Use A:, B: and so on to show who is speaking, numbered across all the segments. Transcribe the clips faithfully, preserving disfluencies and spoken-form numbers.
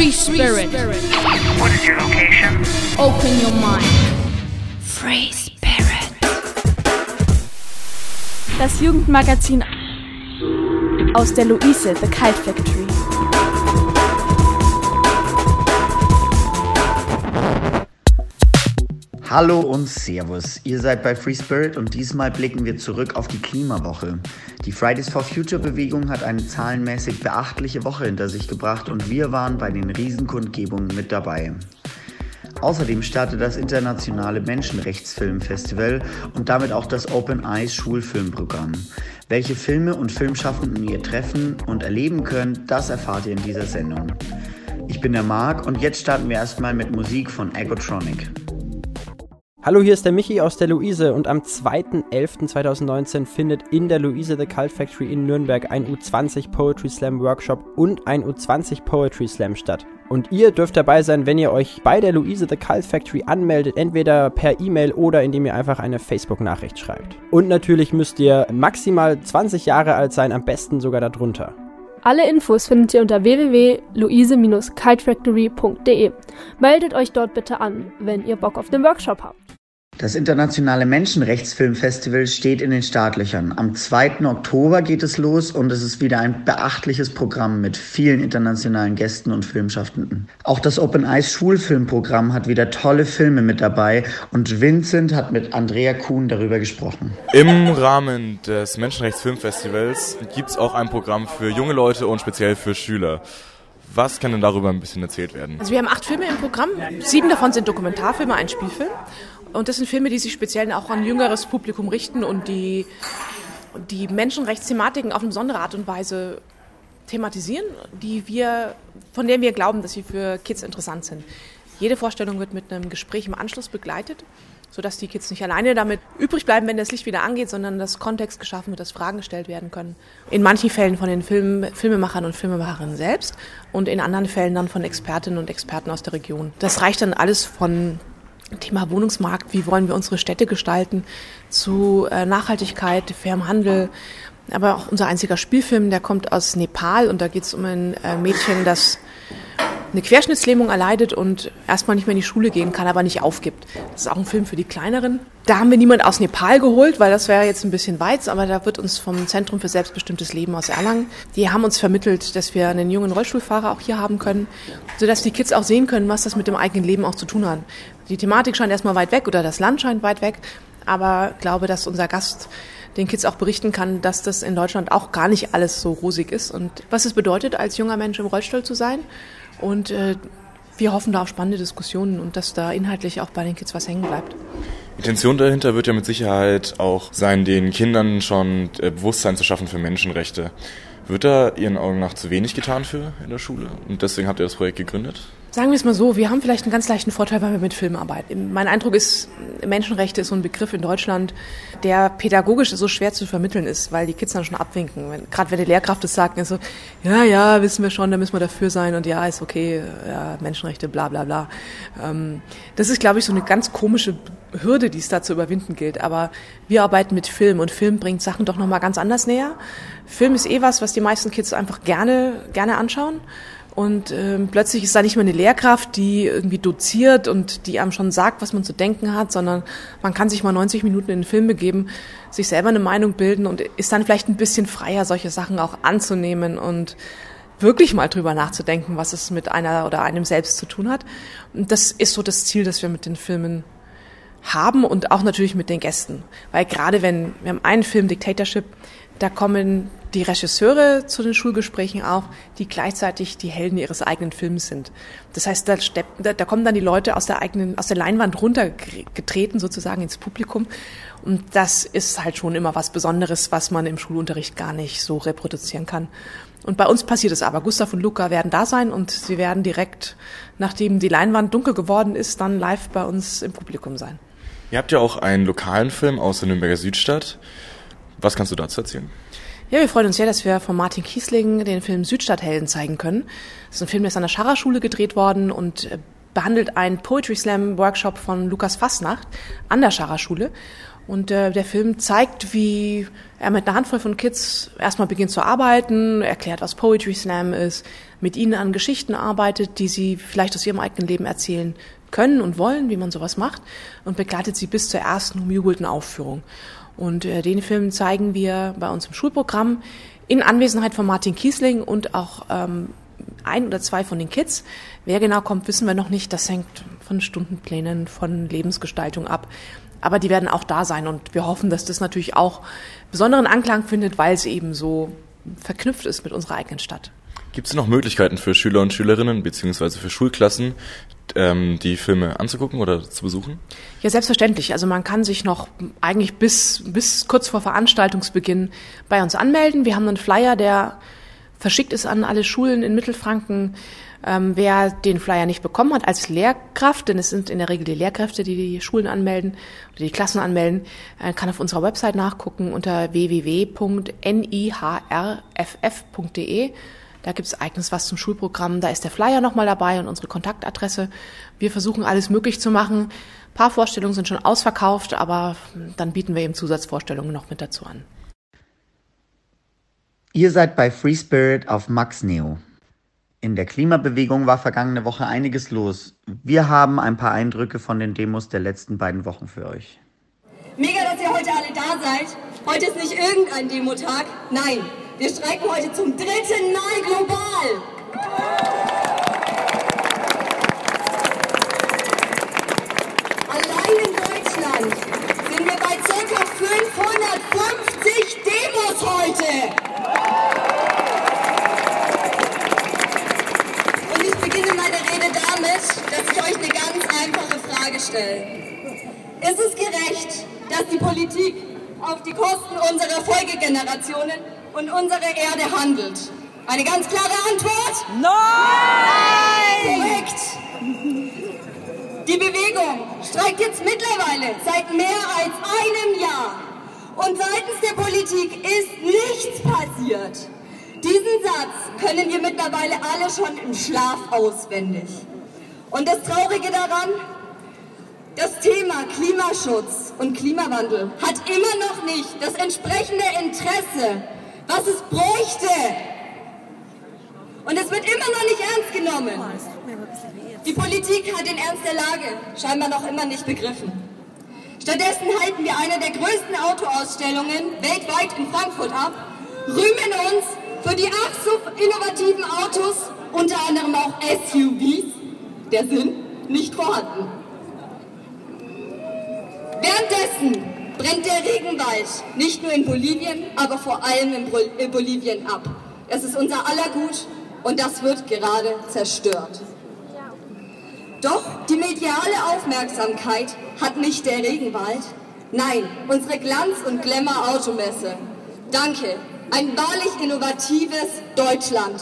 A: Free Spirit.
B: What is your location?
A: Open your mind. Free Spirit.
C: Das Jugendmagazin aus der Luise, The Kite Factory.
D: Hallo und Servus, ihr seid bei Free Spirit und diesmal blicken wir zurück auf die Klimawoche. Die Fridays for Future Bewegung hat eine zahlenmäßig beachtliche Woche hinter sich gebracht und wir waren bei den Riesenkundgebungen mit dabei. Außerdem startet das internationale Menschenrechtsfilmfestival und damit auch das Open Eyes Schulfilmprogramm. Welche Filme und Filmschaffenden ihr treffen und erleben könnt, das erfahrt ihr in dieser Sendung. Ich bin der Marc und jetzt starten wir erstmal mit Musik von Egotronic.
E: Hallo, hier ist der Michi aus der Luise und am zweiten elften zweitausendneunzehn findet in der Luise The Kite Factory in Nürnberg ein U zwanzig Poetry Slam Workshop und ein U zwanzig Poetry Slam statt. Und ihr dürft dabei sein, wenn ihr euch bei der Luise The Kite Factory anmeldet, entweder per E-Mail oder indem ihr einfach eine Facebook-Nachricht schreibt. Und natürlich müsst ihr maximal zwanzig Jahre alt sein, am besten sogar darunter.
C: Alle Infos findet ihr unter w w w punkt luise Bindestrich kitefactory punkt d e. Meldet euch dort bitte an, wenn ihr Bock auf den Workshop habt.
D: Das internationale Menschenrechtsfilmfestival steht in den Startlöchern. Am zweiten Oktober geht es los und es ist wieder ein beachtliches Programm mit vielen internationalen Gästen und Filmschaffenden. Auch das Open Eyes Schulfilmprogramm hat wieder tolle Filme mit dabei und Vincent hat mit Andrea Kuhn darüber gesprochen.
F: Im Rahmen des Menschenrechtsfilmfestivals gibt es auch ein Programm für junge Leute und speziell für Schüler. Was kann denn darüber ein bisschen erzählt werden?
G: Also wir haben acht Filme im Programm, sieben davon sind Dokumentarfilme, ein Spielfilm. Und das sind Filme, die sich speziell auch an jüngeres Publikum richten und die, die Menschenrechtsthematiken auf eine besondere Art und Weise thematisieren, die wir, von denen wir glauben, dass sie für Kids interessant sind. Jede Vorstellung wird mit einem Gespräch im Anschluss begleitet, sodass die Kids nicht alleine damit übrig bleiben, wenn das Licht wieder angeht, sondern dass Kontext geschaffen wird, dass Fragen gestellt werden können. In manchen Fällen von den Film, Filmemachern und Filmemacherinnen selbst und in anderen Fällen dann von Expertinnen und Experten aus der Region. Das reicht dann alles von Thema Wohnungsmarkt, wie wollen wir unsere Städte gestalten, zu äh, Nachhaltigkeit, fairem Handel. Aber auch unser einziger Spielfilm, der kommt aus Nepal und da geht es um ein äh, Mädchen, das eine Querschnittslähmung erleidet und erstmal nicht mehr in die Schule gehen kann, aber nicht aufgibt. Das ist auch ein Film für die Kleineren. Da haben wir niemand aus Nepal geholt, weil das wäre jetzt ein bisschen weit, aber da wird uns vom Zentrum für selbstbestimmtes Leben aus Erlangen, die haben uns vermittelt, dass wir einen jungen Rollstuhlfahrer auch hier haben können, sodass die Kids auch sehen können, was das mit dem eigenen Leben auch zu tun hat. Die Thematik scheint erstmal weit weg oder das Land scheint weit weg, aber ich glaube, dass unser Gast den Kids auch berichten kann, dass das in Deutschland auch gar nicht alles so rosig ist und was es bedeutet, als junger Mensch im Rollstuhl zu sein. Und äh, wir hoffen da auf spannende Diskussionen und dass da inhaltlich auch bei den Kids was hängen bleibt.
F: Intention dahinter wird ja mit Sicherheit auch sein, den Kindern schon äh, Bewusstsein zu schaffen für Menschenrechte. Wird da Ihren Augen nach zu wenig getan für in der Schule? Und deswegen habt ihr das Projekt gegründet?
G: Sagen wir es mal so, wir haben vielleicht einen ganz leichten Vorteil, weil wir mit Filmen arbeiten. Mein Eindruck ist, Menschenrechte ist so ein Begriff in Deutschland, der pädagogisch so schwer zu vermitteln ist, weil die Kids dann schon abwinken. Wenn, gerade wenn die Lehrkraft das sagt, ist so, ja, ja, wissen wir schon, da müssen wir dafür sein und ja, ist okay, ja, Menschenrechte, bla bla bla. Ähm, das ist, glaube ich, so eine ganz komische Hürde, die es da zu überwinden gilt. Aber wir arbeiten mit Film und Film bringt Sachen doch nochmal ganz anders näher. Film ist eh was, was die meisten Kids einfach gerne, gerne anschauen. Und ähm, plötzlich ist da nicht mehr eine Lehrkraft, die irgendwie doziert und die einem schon sagt, was man zu denken hat, sondern man kann sich mal neunzig Minuten in den Film begeben, sich selber eine Meinung bilden und ist dann vielleicht ein bisschen freier, solche Sachen auch anzunehmen und wirklich mal drüber nachzudenken, was es mit einer oder einem selbst zu tun hat. Und das ist so das Ziel, das wir mit den Filmen haben und auch natürlich mit den Gästen. Weil gerade wenn, wir haben einen Film, Dictatorship, da kommen die Regisseure zu den Schulgesprächen auch, die gleichzeitig die Helden ihres eigenen Films sind. Das heißt, da, stepp, da, da kommen dann die Leute aus der eigenen, aus der Leinwand runtergetreten sozusagen ins Publikum. Und das ist halt schon immer was Besonderes, was man im Schulunterricht gar nicht so reproduzieren kann. Und bei uns passiert es aber. Gustav und Luca werden da sein und sie werden direkt, nachdem die Leinwand dunkel geworden ist, dann live bei uns im Publikum sein.
F: Ihr habt ja auch einen lokalen Film aus der Nürnberger Südstadt. Was kannst du dazu erzählen?
G: Ja, wir freuen uns sehr, dass wir von Martin Kiesling den Film Südstadthelden zeigen können. Das ist ein Film, der ist an der Scharrer-Schule gedreht worden und behandelt einen Poetry Slam Workshop von Lukas Fastnacht an der Scharrer-Schule. Und äh, der Film zeigt, wie er mit einer Handvoll von Kids erstmal beginnt zu arbeiten, erklärt, was Poetry Slam ist, mit ihnen an Geschichten arbeitet, die sie vielleicht aus ihrem eigenen Leben erzählen können und wollen, wie man sowas macht, und begleitet sie bis zur ersten umjubelten Aufführung. Und äh, den Film zeigen wir bei uns im Schulprogramm in Anwesenheit von Martin Kiesling und auch ähm, ein oder zwei von den Kids. Wer genau kommt, wissen wir noch nicht. Das hängt von Stundenplänen, von Lebensgestaltung ab. Aber die werden auch da sein und wir hoffen, dass das natürlich auch besonderen Anklang findet, weil es eben so verknüpft ist mit unserer eigenen Stadt.
F: Gibt es noch Möglichkeiten für Schüler und Schülerinnen beziehungsweise für Schulklassen, ähm, die Filme anzugucken oder zu besuchen?
G: Ja, selbstverständlich. Also man kann sich noch eigentlich bis, bis kurz vor Veranstaltungsbeginn bei uns anmelden. Wir haben einen Flyer, der verschickt ist an alle Schulen in Mittelfranken. Ähm, wer den Flyer nicht bekommen hat als Lehrkraft, denn es sind in der Regel die Lehrkräfte, die die Schulen anmelden oder die Klassen anmelden, äh, kann auf unserer Website nachgucken unter w w w punkt n i h r f f punkt d e. Da gibt es eigenes was zum Schulprogramm. Da ist der Flyer nochmal dabei und unsere Kontaktadresse. Wir versuchen alles möglich zu machen. Ein paar Vorstellungen sind schon ausverkauft, aber dann bieten wir eben Zusatzvorstellungen noch mit dazu an.
D: Ihr seid bei Free Spirit auf Max Neo. In der Klimabewegung war vergangene Woche einiges los. Wir haben ein paar Eindrücke von den Demos der letzten beiden Wochen für euch.
H: Mega, dass ihr heute alle da seid. Heute ist nicht irgendein Demotag. Nein, wir streiken heute zum dritten Mal global. Allein in Deutschland sind wir bei ca. fünfhundertfünfzig Demos heute. Und ich beginne meine Rede damit, dass ich euch eine ganz einfache Frage stelle. Ist es gerecht, dass die Politik auf die Kosten unserer Folgegenerationen und unserer Erde handelt? Eine ganz klare Antwort? Nein! Korrekt! Die Bewegung streikt jetzt mittlerweile seit mehr als einem Jahr. Und seitens der Politik ist nichts passiert. Diesen Satz können wir mittlerweile alle schon im Schlaf auswendig. Und das Traurige daran, das Thema Klimaschutz und Klimawandel hat immer noch nicht das entsprechende Interesse, was es bräuchte. Und es wird immer noch nicht ernst genommen. Die Politik hat den Ernst der Lage scheinbar noch immer nicht begriffen. Stattdessen halten wir eine der größten Autoausstellungen weltweit in Frankfurt ab, rühmen uns für die ach so innovativen Autos, unter anderem auch S U Vs, der sind nicht vorhanden. Währenddessen brennt der Regenwald nicht nur in Bolivien, aber vor allem in, Bol- in Bolivien ab. Es ist unser aller Gut und das wird gerade zerstört. Doch die mediale Aufmerksamkeit hat nicht der Regenwald, nein, unsere Glanz- und Glamour-Automesse. Danke, ein wahrlich innovatives Deutschland.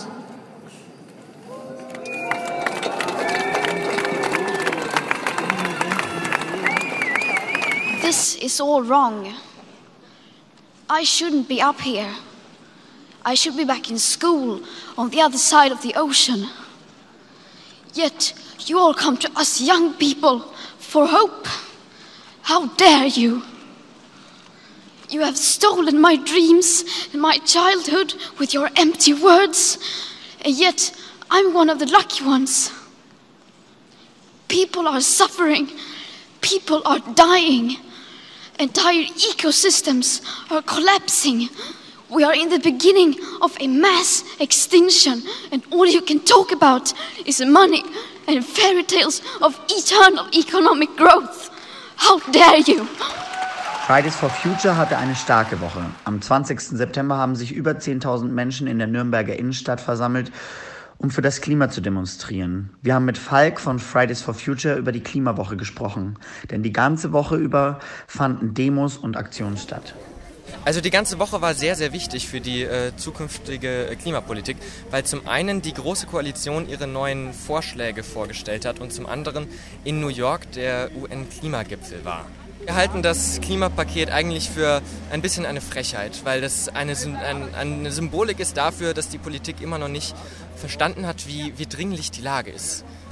A: This is all wrong. I shouldn't be up here. I should be back in school on the other side of the ocean. Yet you all come to us young people for hope. How dare you? You have stolen my dreams and my childhood with your empty words, and yet I'm one of the lucky ones. People are suffering. People are dying. Entire ecosystems are collapsing. We are in the beginning of a mass extinction, and all you can talk about is money and fairy tales of eternal economic growth. How dare you?
D: Fridays for Future hatte eine starke Woche. Am zwanzigsten September haben sich über zehntausend Menschen in der Nürnberger Innenstadt versammelt, um für das Klima zu demonstrieren. Wir haben mit Falk von Fridays for Future über die Klimawoche gesprochen, denn die ganze Woche über fanden Demos und Aktionen statt.
I: Also die ganze Woche war sehr, sehr wichtig für die äh, zukünftige äh, Klimapolitik, weil zum einen die Große Koalition ihre neuen Vorschläge vorgestellt hat und zum anderen in New York der U N-Klimagipfel war. Wir halten das Klimapaket eigentlich für ein bisschen eine Frechheit, weil das eine, ein, eine Symbolik ist dafür, dass die Politik immer noch nicht verstanden hat, wie, wie dringlich die Lage ist.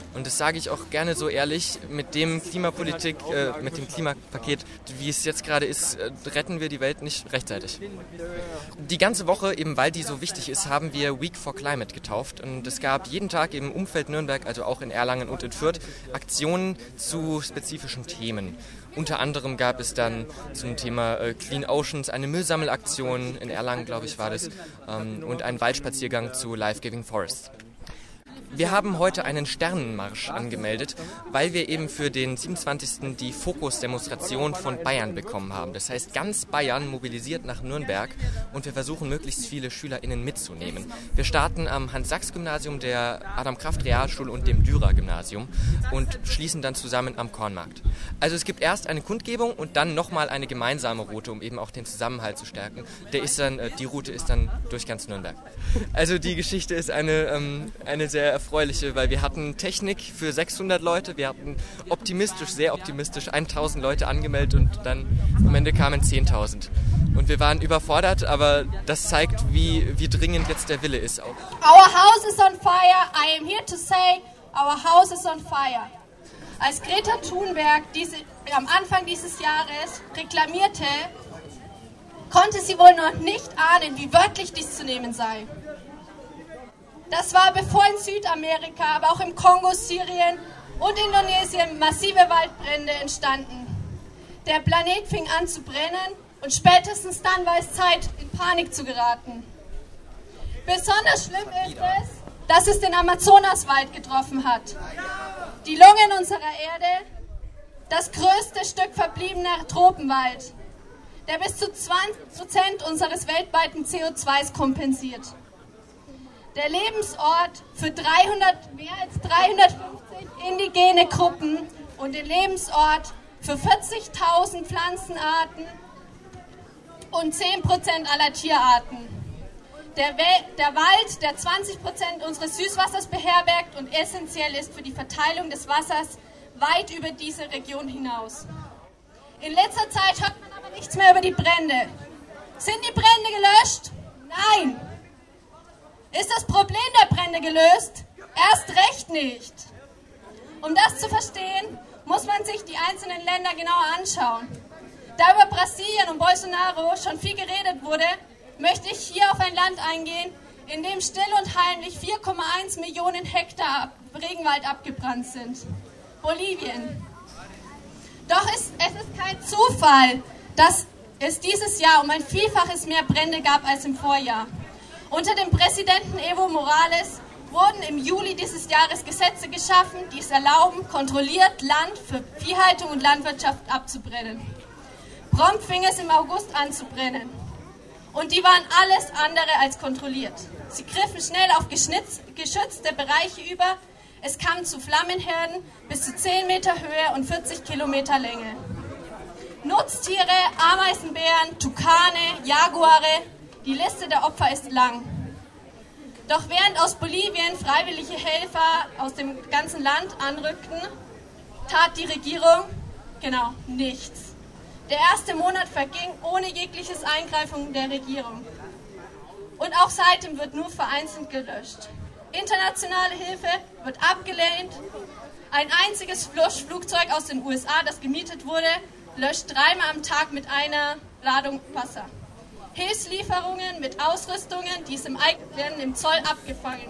I: Und das sage ich auch gerne so ehrlich, mit dem Klimapolitik, äh, mit dem Klimapaket, wie es jetzt gerade ist, äh, retten wir die Welt nicht rechtzeitig. Die ganze Woche, eben weil die so wichtig ist, haben wir Week for Climate getauft. Und es gab jeden Tag im Umfeld Nürnberg, also auch in Erlangen und in Fürth, Aktionen zu spezifischen Themen. Unter anderem gab es dann zum Thema äh, Clean Oceans eine Müllsammelaktion, in Erlangen, glaube ich, war das, ähm, und einen Waldspaziergang zu Life Giving Forests. Wir haben heute einen Sternenmarsch angemeldet, weil wir eben für den siebenundzwanzigsten die Fokus-Demonstration von Bayern bekommen haben. Das heißt, ganz Bayern mobilisiert nach Nürnberg und wir versuchen, möglichst viele SchülerInnen mitzunehmen. Wir starten am Hans-Sachs-Gymnasium, der Adam-Kraft-Realschule und dem Dürer-Gymnasium und schließen dann zusammen am Kornmarkt. Also es gibt erst eine Kundgebung und dann nochmal eine gemeinsame Route, um eben auch den Zusammenhalt zu stärken. Der ist dann, die Route ist dann durch ganz Nürnberg. Also die Geschichte ist eine, ähm, eine sehr erfreuliche, weil wir hatten Technik für sechshundert Leute, wir hatten optimistisch, sehr optimistisch tausend Leute angemeldet und dann am Ende kamen zehntausend. Und wir waren überfordert, aber das zeigt, wie, wie dringend jetzt der Wille ist auch.
J: Our house is on fire. I am here to say, our house is on fire. Als Greta Thunberg diese, am Anfang dieses Jahres reklamierte, konnte sie wohl noch nicht ahnen, wie wörtlich dies zu nehmen sei. Das war bevor in Südamerika, aber auch im Kongo, Syrien und Indonesien massive Waldbrände entstanden. Der Planet fing an zu brennen und spätestens dann war es Zeit, in Panik zu geraten. Besonders schlimm ist es, dass es den Amazonaswald getroffen hat. Die Lungen unserer Erde, das größte Stück verbliebener Tropenwald, der bis zu zwanzig Prozent unseres weltweiten C O zwei kompensiert. Der Lebensort für dreihundert, mehr als dreihundertfünfzig indigene Gruppen und der Lebensort für vierzigtausend Pflanzenarten und zehn Prozent aller Tierarten. Der, We- der Wald, der zwanzig Prozent unseres Süßwassers beherbergt und essentiell ist für die Verteilung des Wassers weit über diese Region hinaus. In letzter Zeit hört man aber nichts mehr über die Brände. Sind die Brände gelöscht? Nein! Ist das Problem der Brände gelöst? Erst recht nicht. Um das zu verstehen, muss man sich die einzelnen Länder genauer anschauen. Da über Brasilien und Bolsonaro schon viel geredet wurde, möchte ich hier auf ein Land eingehen, in dem still und heimlich vier Komma eins Millionen Hektar Regenwald abgebrannt sind. Bolivien. Doch ist, es ist kein Zufall, dass es dieses Jahr um ein Vielfaches mehr Brände gab als im Vorjahr. Unter dem Präsidenten Evo Morales wurden im Juli dieses Jahres Gesetze geschaffen, die es erlauben, kontrolliert Land für Viehhaltung und Landwirtschaft abzubrennen. Prompt fing es im August an zu brennen. Und die waren alles andere als kontrolliert. Sie griffen schnell auf geschnitz, geschützte Bereiche über. Es kam zu Flammenherden bis zu zehn Meter Höhe und vierzig Kilometer Länge. Nutztiere, Ameisenbären, Tukane, Jaguare, die Liste der Opfer ist lang. Doch während aus Bolivien freiwillige Helfer aus dem ganzen Land anrückten, tat die Regierung, genau, nichts. Der erste Monat verging ohne jegliches Eingreifen der Regierung. Und auch seitdem wird nur vereinzelt gelöscht. Internationale Hilfe wird abgelehnt. Ein einziges Löschflugzeug aus den U S A, das gemietet wurde, löscht dreimal am Tag mit einer Ladung Wasser. Hilfslieferungen mit Ausrüstungen, die es im eigenen werden im Zoll abgefangen.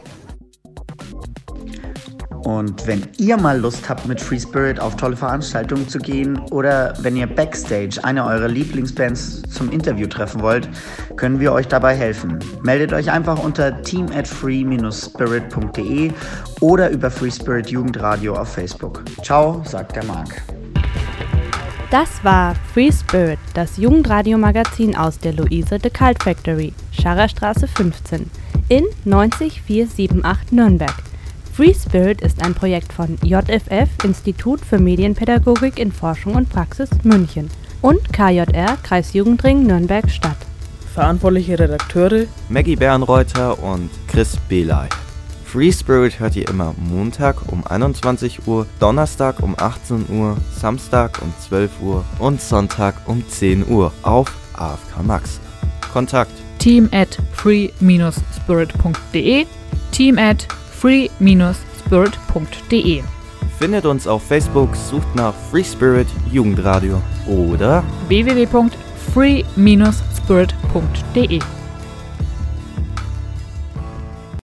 D: Und wenn ihr mal Lust habt, mit Free Spirit auf tolle Veranstaltungen zu gehen oder wenn ihr Backstage eine eurer Lieblingsbands zum Interview treffen wollt, können wir euch dabei helfen. Meldet euch einfach unter team at free spirit punkt de oder über Free Spirit Jugendradio auf Facebook. Ciao, sagt der Marc.
K: Das war Free Spirit, das Jugendradio-Magazin aus der Luise The Cult Factory, Scharrerstraße fünfzehn, in neunzig vierhundertachtzig Nürnberg. Free Spirit ist ein Projekt von J F F, Institut für Medienpädagogik in Forschung und Praxis München, und K J R, Kreisjugendring Nürnberg-Stadt.
L: Verantwortliche Redakteure
M: Maggie Bernreuther und Chris Belay. Free Spirit hört ihr immer Montag um einundzwanzig Uhr, Donnerstag um achtzehn Uhr, Samstag um zwölf Uhr und Sonntag um zehn Uhr auf A F K Max. Kontakt
N: team at free spirit punkt de, team at free spirit spirit punkt de.
M: Findet uns auf Facebook, sucht nach Free Spirit Jugendradio oder
N: w w w punkt free Bindestrich spirit punkt de.